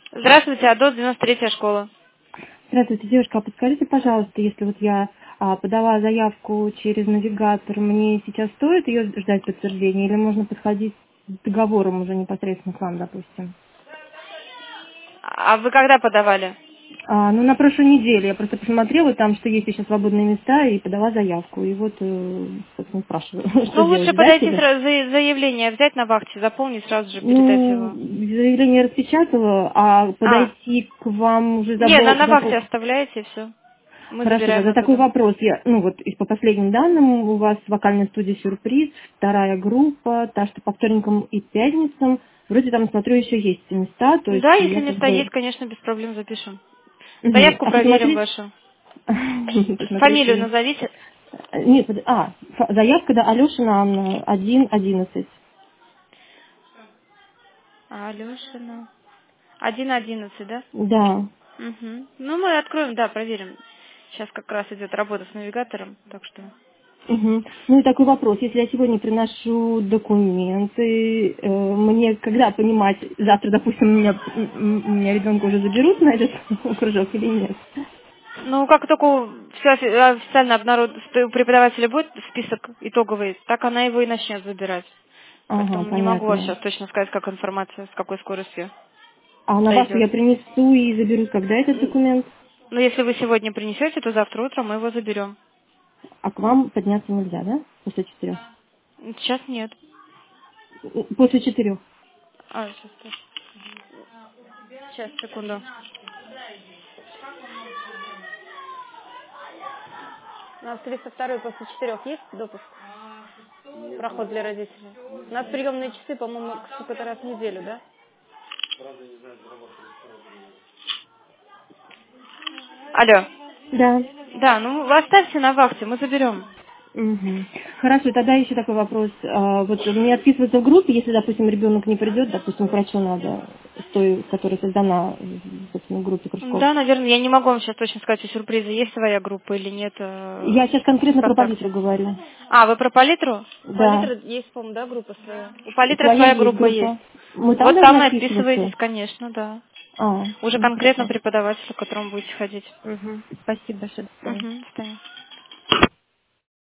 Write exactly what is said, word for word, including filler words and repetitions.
Здравствуйте, АДО девяносто третья школа. Здравствуйте, девушка, а подскажите, пожалуйста, если вот я а, подала заявку через навигатор, мне сейчас стоит ее ждать подтверждения или можно подходить с договором уже непосредственно к вам, допустим? А вы когда подавали? А, ну, на прошлой неделе я просто посмотрела там, что есть еще свободные места, и подала заявку. И вот, э, собственно, спрашиваю, что Ну, лучше делать, ждать подойти или... сразу, за- заявление взять на вахте, заполнить, сразу же передать Ну, его. заявление распечатала, а А, подойти к вам уже не, на, забыл... на вахте оставляете, и все. Мы Хорошо, забираем тогда такой оттуда. вопрос. Я, ну вот, и по последним данным, у вас вокальная студия «Сюрприз», вторая группа, та, что по вторникам и пятницам. Вроде там, смотрю, еще есть места, то есть Да, если я как места есть, бы... конечно, без проблем запишем. Мгм. Заявку А проверим посмотреть... вашу. Посмотреть... Фамилию и- назовите. Нет, под- а, фа- заявка, да, Алешина Анна, один одиннадцать. Алешина. Один одиннадцать, да? Да. Угу. Ну, мы откроем, да, проверим. Сейчас как раз идет работа с навигатором, так что... Мгм. Ну и такой вопрос. Если я сегодня приношу документы, э, мне когда понимать, завтра, допустим, меня, м- м- меня ребенка уже заберут на этот кружок или нет? Ну, как только все официально обнародует, у преподавателя будет список итоговый, так она его и начнет забирать. Ага, Поэтому не могу вас понятно. сейчас точно сказать, как информация, с какой скоростью А на вас дойдет. я принесу и заберут когда этот М, документ? Но если вы сегодня принесете, то завтра утром мы его заберем. А к вам подняться нельзя, да? После четырех? Сейчас нет. После четырех. А, сейчас, сейчас, секунду. У нас триста второй после четырех есть допуск? Проход для родителей. У нас приемные часы, по-моему, сколько-то раз в неделю, да? Алло. Да. Да, ну вы оставьте на вахте, мы заберем. Мгм. Хорошо, тогда еще такой вопрос. А, вот мне отписываться в группе, если, допустим, ребенок не придет, допустим, к врачу надо, с той, которая создана, собственно, в группе кружков. Да, наверное, я не могу вам сейчас точно сказать, у сюрприза есть своя группа или нет э, Я сейчас в конкретно про ВКонтакте. палитру говорю. А, вы про палитру? У Да. палитры есть, по-моему, да, группа своя? У палитры Своя своя есть группа есть. группа. Мы там Вот должны там и отписываетесь, отписываться? конечно, да. А, Уже ну конкретно хорошо. преподавателю, к которому будете ходить. Мгм. Спасибо большое. До свидания. Угу,